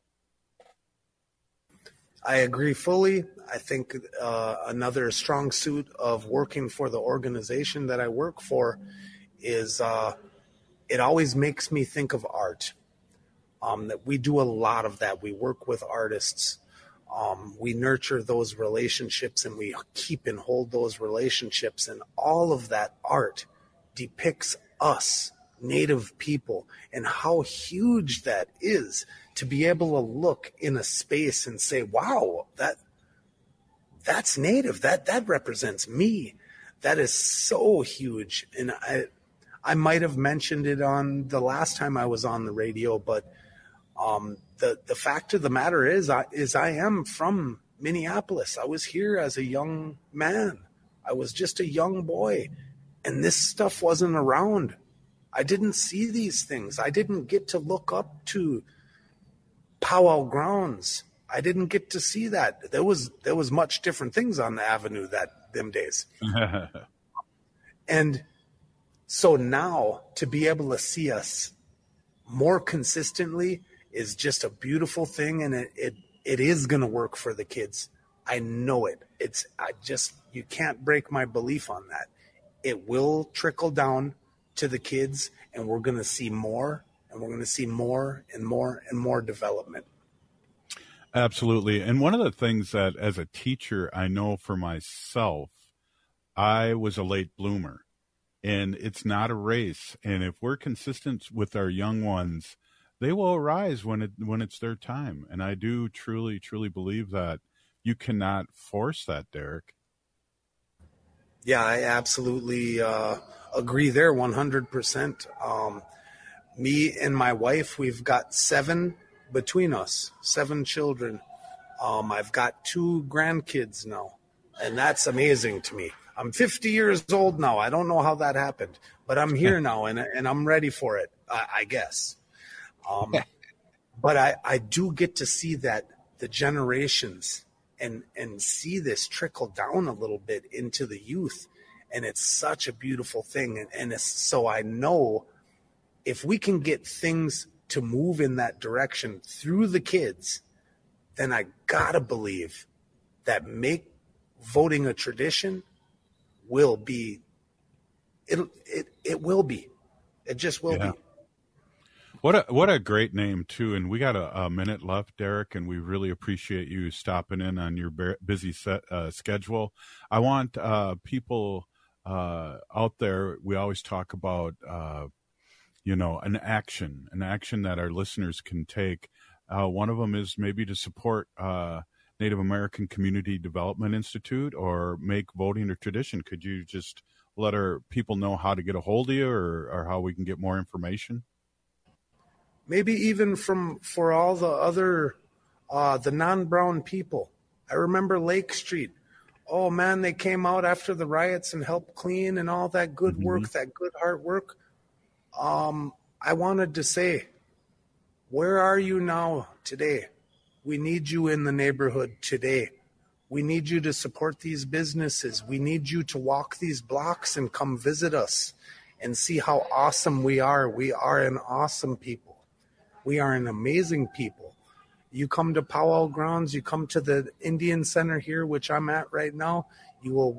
I agree fully. I think another strong suit of working for the organization that I work for is it always makes me think of art. That we do a lot of that. We work with artists. We nurture those relationships and we keep and hold those relationships, and all of that art depicts us, Native people, and how huge that is to be able to look in a space and say, wow, that's Native. That represents me. That is so huge. And I might have mentioned it on the last time I was on the radio, but the fact of the matter is I am from Minneapolis. I was here as a young man. I was just a young boy, and this stuff wasn't around. I didn't see these things. I didn't get to look up to powwow grounds. I didn't get to see that. There was much different things on the avenue them days. And so now to be able to see us more consistently is just a beautiful thing, and it is going to work for the kids. I know it. You can't break my belief on that. it will trickle down to the kids, and we're going to see more, and we're going to see more and more and more development. Absolutely. And one of the things that as a teacher, I know for myself, I was a late bloomer, and it's not a race. And if we're consistent with our young ones, they will arise when it's their time. And I do truly, truly believe that you cannot force that, Derek. Yeah, I absolutely agree there 100%. Me and my wife, we've got 7 between us, 7 children. I've got 2 grandkids now, and that's amazing to me. I'm 50 years old now. I don't know how that happened, but I'm here now, and I'm ready for it, I guess. But I do get to see that the generations and see this trickle down a little bit into the youth, and it's such a beautiful thing. And so I know if we can get things to move in that direction through the kids, then I gotta believe that make voting a tradition will be, it will be. It just will be. What a great name, too. And we got a minute left, Derek, and we really appreciate you stopping in on your busy schedule. I want people out there, we always talk about, an action that our listeners can take. One of them is maybe to support Native American Community Development Institute or make voting a tradition. Could you just let our people know how to get a hold of you or how we can get more information? Maybe even for all the other, the non-brown people. I remember Lake Street. Oh, man, they came out after the riots and helped clean and all that good work, that good hard work. I wanted to say, where are you now today? We need you in the neighborhood today. We need you to support these businesses. We need you to walk these blocks and come visit us and see how awesome we are. We are an awesome people. We are an amazing people. You come to Powwow Grounds, you come to the Indian Center here, which I'm at right now, you will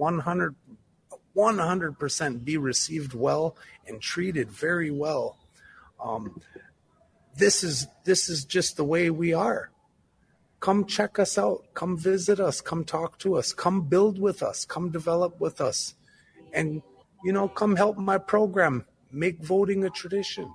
100% be received well and treated very well. This is just the way we are. Come check us out. Come visit us. Come talk to us. Come build with us. Come develop with us. And, come help my program make voting a tradition.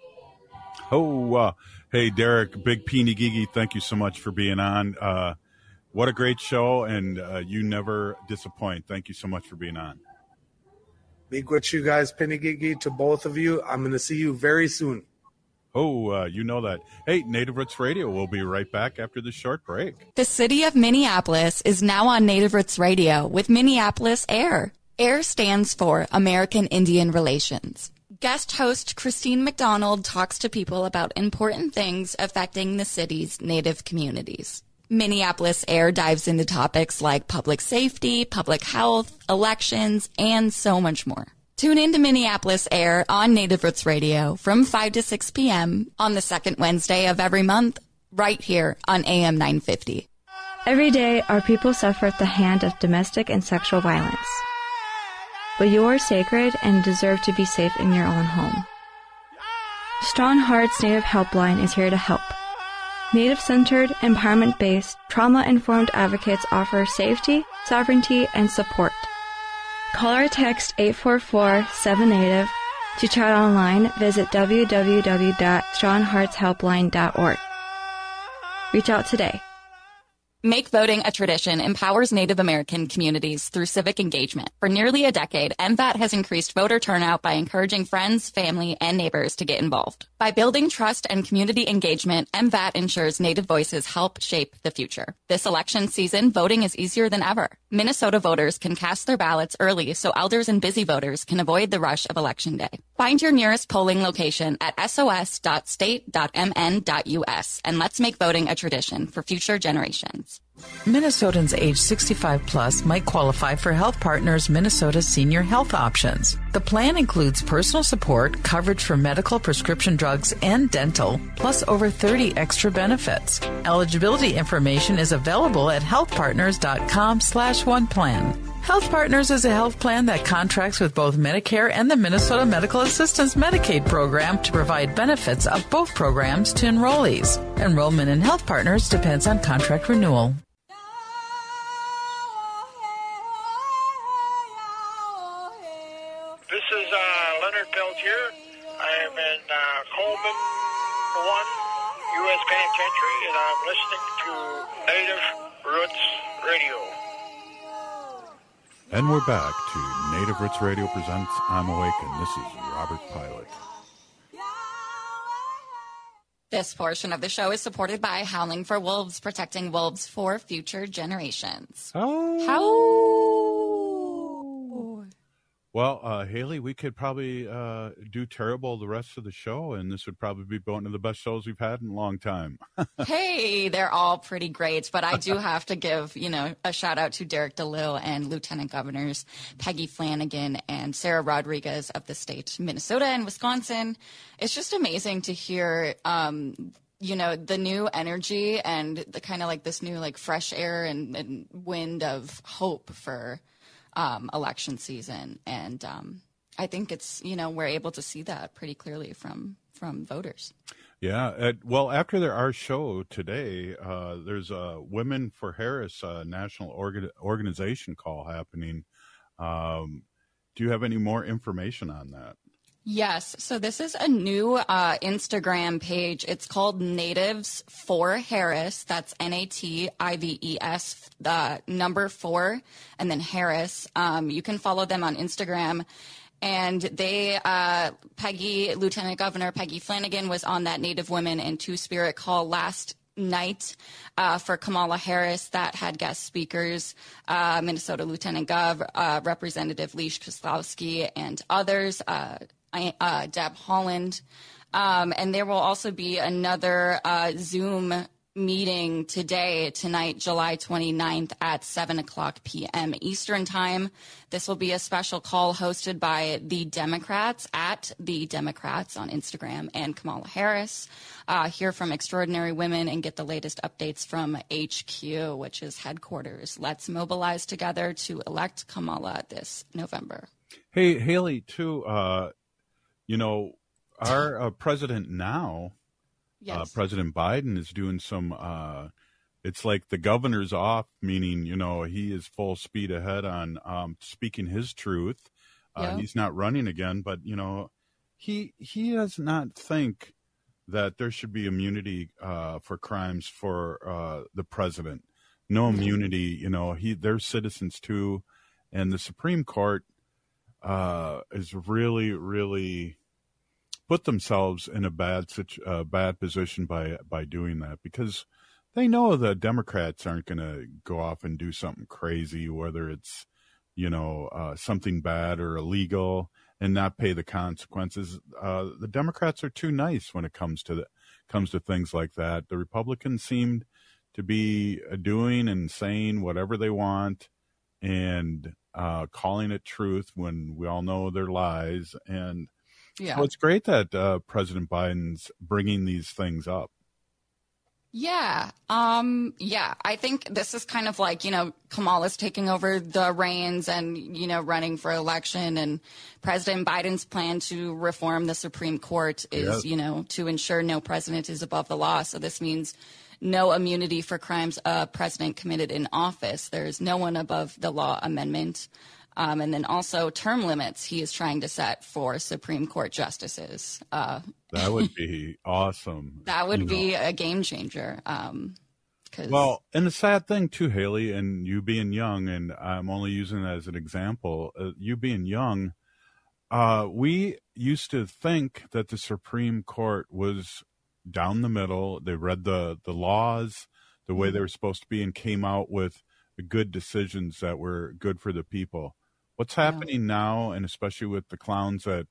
Hey, Derek, Big Peeny Gigi, thank you so much for being on. What a great show, and you never disappoint. Thank you so much for being on. Big with you guys, Penny Gigi, to both of you. I'm going to see you very soon. You know that. Hey, Native Roots Radio, we'll be right back after this short break. The city of Minneapolis is now on Native Roots Radio with Minneapolis AIR. AIR stands for American Indian Relations. Guest host Christine McDonald talks to people about important things affecting the city's Native communities. Minneapolis AIR dives into topics like public safety, public health, elections, and so much more. Tune in to Minneapolis AIR on Native Roots Radio from 5 to 6 p.m. on the second Wednesday of every month, right here on AM 950. Every day, our people suffer at the hand of domestic and sexual violence. But you are sacred and deserve to be safe in your own home. Strong Hearts Native Helpline is here to help. Native-centered, empowerment-based, trauma-informed advocates offer safety, sovereignty, and support. Call or text 844-7NATIVE. To chat online, visit www.strongheartshelpline.org. Reach out today. Make voting a tradition empowers Native American communities through civic engagement. For nearly a decade, MVAT has increased voter turnout by encouraging friends, family, and neighbors to get involved. By building trust and community engagement, MVAT ensures Native voices help shape the future. This election season, voting is easier than ever. Minnesota voters can cast their ballots early so elders and busy voters can avoid the rush of Election Day. Find your nearest polling location at sos.state.mn.us and let's make voting a tradition for future generations. Minnesotans age 65 plus might qualify for Health Partners Minnesota Senior Health Options. The plan includes personal support, coverage for medical, prescription drugs, and dental, plus over 30 extra benefits. Eligibility information is available at healthpartners.com/oneplan. Health Partners is a health plan that contracts with both Medicare and the Minnesota Medical Assistance Medicaid program to provide benefits of both programs to enrollees. Enrollment in Health Partners depends on contract renewal. This is Leonard Peltier. I am in Coleman 1 U.S. Penitentiary, and I'm listening to Native Roots Radio. And we're back to Native Roots Radio presents I'm Awakened. This is Robert Pilot. This portion of the show is supported by Howling for Wolves, protecting wolves for future generations. Well, Haley, we could probably do terrible the rest of the show, and this would probably be one of the best shows we've had in a long time. Hey, they're all pretty great, but I do have to give, a shout out to Derek DeLille and Lieutenant Governors Peggy Flanagan and Sarah Rodriguez of the state, Minnesota and Wisconsin. It's just amazing to hear, the new energy and the kind of like this new like fresh air and wind of hope for election season, and I think it's we're able to see that pretty clearly from voters. Yeah, well, after our show today, there's a Women for Harris national organization call happening. Do you have any more information on that? Yes. So this is a new Instagram page. It's called Natives for Harris. That's NATIVES, number 4, and then Harris. You can follow them on Instagram. And they, Lieutenant Governor Peggy Flanagan was on that Native Women and Two-Spirit call last night for Kamala Harris that had guest speakers, Minnesota Lieutenant Gov, Representative Leish Koslowski, and others. Deb Holland. And there will also be another Zoom meeting tonight, July 29th at 7:00 p.m. Eastern Time. This will be a special call hosted by the Democrats at the Democrats on Instagram and Kamala Harris. Hear from extraordinary women and get the latest updates from HQ, which is headquarters. Let's mobilize together to elect Kamala this November. Hey, Haley, too, our president now, yes. President Biden, is doing some, it's like the governor's off, meaning, he is full speed ahead on speaking his truth. He's not running again, but, he does not think that there should be immunity for crimes for the president. No immunity, they're citizens too. And the Supreme Court is really, really put themselves in a bad position by doing that, because they know the Democrats aren't going to go off and do something crazy, whether it's something bad or illegal, and not pay the consequences. The Democrats are too nice when it comes to things like that. The Republicans seem to be doing and saying whatever they want and calling it truth when we all know they're lies. And so it's great that President Biden's bringing these things up. Yeah. I think this is kind of like, Kamala's taking over the reins and, running for election, and President Biden's plan to reform the Supreme Court is, to ensure no president is above the law. So this means no immunity for crimes a president committed in office. There's no one above the law amendment. And then also term limits he is trying to set for Supreme Court justices. That would be awesome. That would be a game changer. Well, and the sad thing too, Haley, and you being young, and I'm only using that as an example, you being young, we used to think that the Supreme Court was down the middle. They read the laws the way they were supposed to be and came out with good decisions that were good for the people. What's happening now, and especially with the clowns that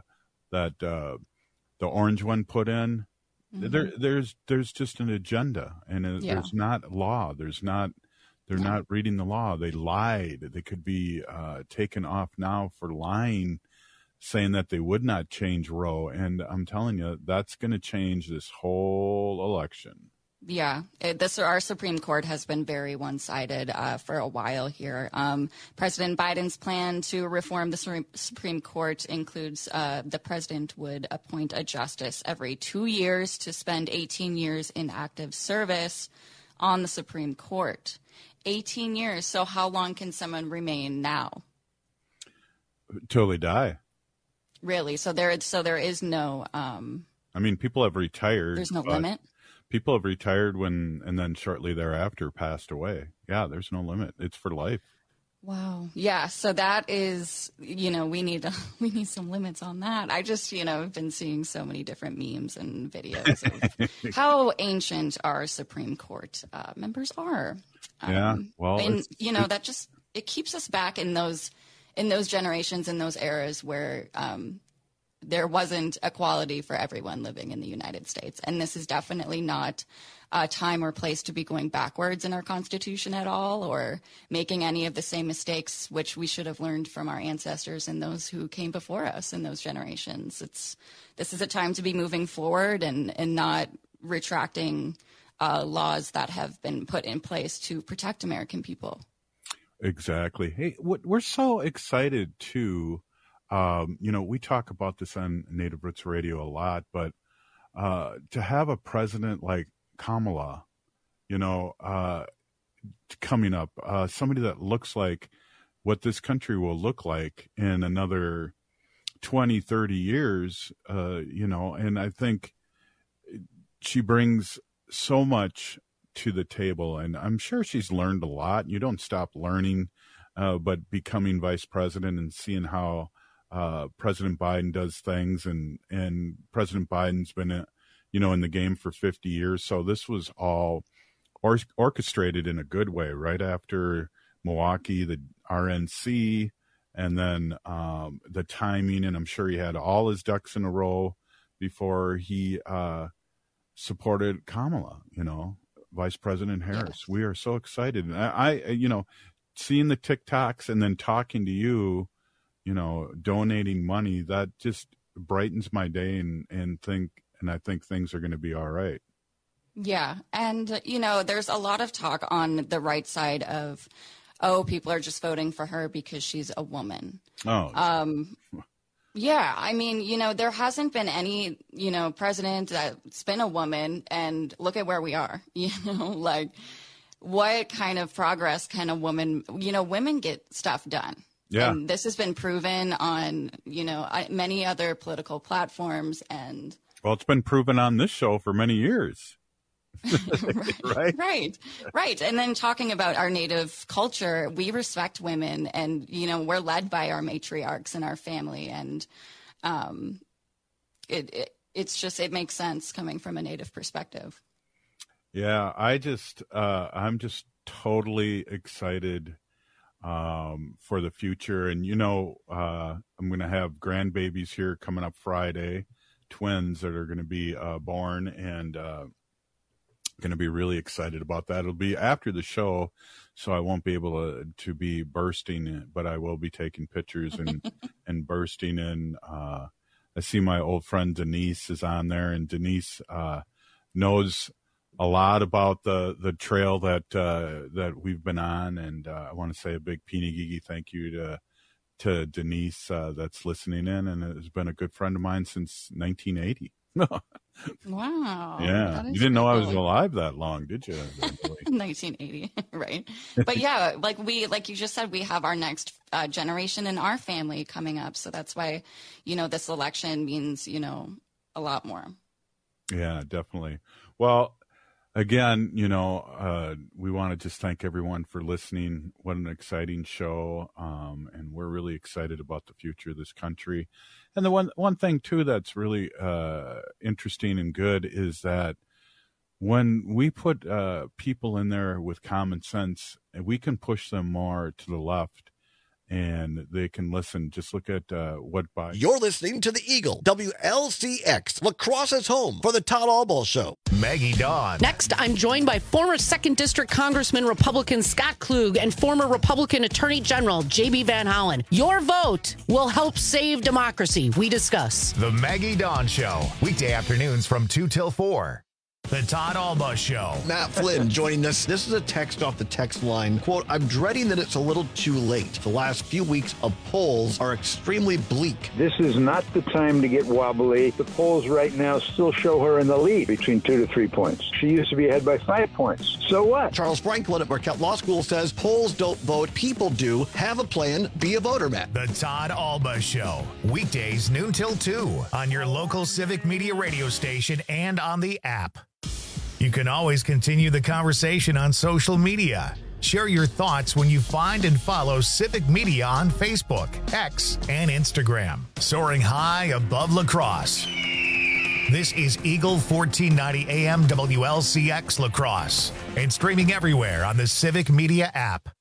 the orange one put in, there's just an agenda, and there's not law. They're not reading the law. They lied. They could be taken off now for lying, saying that they would not change Roe. And I'm telling you, that's going to change this whole election. Yeah, our Supreme Court has been very one-sided for a while here. President Biden's plan to reform the Supreme Court includes the president would appoint a justice every 2 years to spend 18 years in active service on the Supreme Court. 18 years. So how long can someone remain now? Till they die. Really? So there is no. I mean, people have retired. There's no limit. People have retired and then shortly thereafter passed away. Yeah, there's no limit. It's for life. Wow. Yeah. So that is, we need some limits on that. I just, have been seeing so many different memes and videos of how ancient our Supreme Court members are. Yeah. Well, and that just, it keeps us back in those generations, in those eras where, there wasn't equality for everyone living in the United States. And this is definitely not a time or place to be going backwards in our Constitution at all, or making any of the same mistakes which we should have learned from our ancestors and those who came before us in those generations. This is a time to be moving forward and not retracting laws that have been put in place to protect American people. Exactly. Hey, we're so excited too. We talk about this on Native Roots Radio a lot, but to have a president like Kamala, coming up, somebody that looks like what this country will look like in another 20, 30 years, and I think she brings so much to the table, and I'm sure she's learned a lot. You don't stop learning, but becoming vice president and seeing how President Biden does things, and President Biden's been, in the game for 50 years. So this was all orchestrated in a good way right after Milwaukee, the RNC, and then the timing. And I'm sure he had all his ducks in a row before he supported Kamala, Vice President Harris. Yeah. We are so excited. And I seeing the TikToks and then talking to you, donating money, that just brightens my day, and I think things are going to be all right. Yeah. And, there's a lot of talk on the right side of, people are just voting for her because she's a woman. Oh. Yeah. I mean, there hasn't been any, president that's been a woman, and look at where we are, what kind of progress can a woman, women get stuff done. Yeah. And this has been proven on, many other political platforms. And well, it's been proven on this show for many years. Right. And then talking about our Native culture, we respect women, and, we're led by our matriarchs in our family. And it makes sense coming from a Native perspective. Yeah, I'm just totally excited for the future. And, I'm going to have grandbabies here coming up Friday, twins that are going to be born, and going to be really excited about that. It'll be after the show, so I won't be able to be bursting, but I will be taking pictures and bursting in. I see my old friend Denise is on there, and Denise knows a lot about the trail that we've been on, and I want to say a big Pinigigi thank you to Denise that's listening in, and has been a good friend of mine since 1980. Wow. Yeah. You didn't know I was alive that long, did you? 1980, right? But yeah, like you just said, we have our next generation in our family coming up, so that's why this election means a lot more. Yeah, definitely. Well, again, we want to just thank everyone for listening. What an exciting show. And we're really excited about the future of this country. And the one thing, too, that's really interesting and good is that when we put people in there with common sense, we can push them more to the left, and they can listen. Just look at what Biden. You're listening to the Eagle, WLCX, La Crosse's home for the Todd Albaugh Show. Maggie Dawn. Next, I'm joined by former 2nd District Congressman Republican Scott Klug and former Republican Attorney General J.B. Van Hollen. Your vote will help save democracy. We discuss. The Maggie Dawn Show, weekday afternoons from 2 till 4. The Todd Alba Show. Matt Flynn joining us. This is a text off the text line. Quote, I'm dreading that it's a little too late. The last few weeks of polls are extremely bleak. This is not the time to get wobbly. The polls right now still show her in the lead between 2 to 3 points. She used to be ahead by 5 points. So what? Charles Franklin at Marquette Law School says polls don't vote, people do. Have a plan, be a voter, Matt. The Todd Alba Show. Weekdays noon till 2 on your local Civic Media radio station and on the app. You can always continue the conversation on social media. Share your thoughts when you find and follow Civic Media on Facebook, X, and Instagram. Soaring high above La Crosse. This is Eagle 1490 AM WLCX La Crosse and streaming everywhere on the Civic Media app.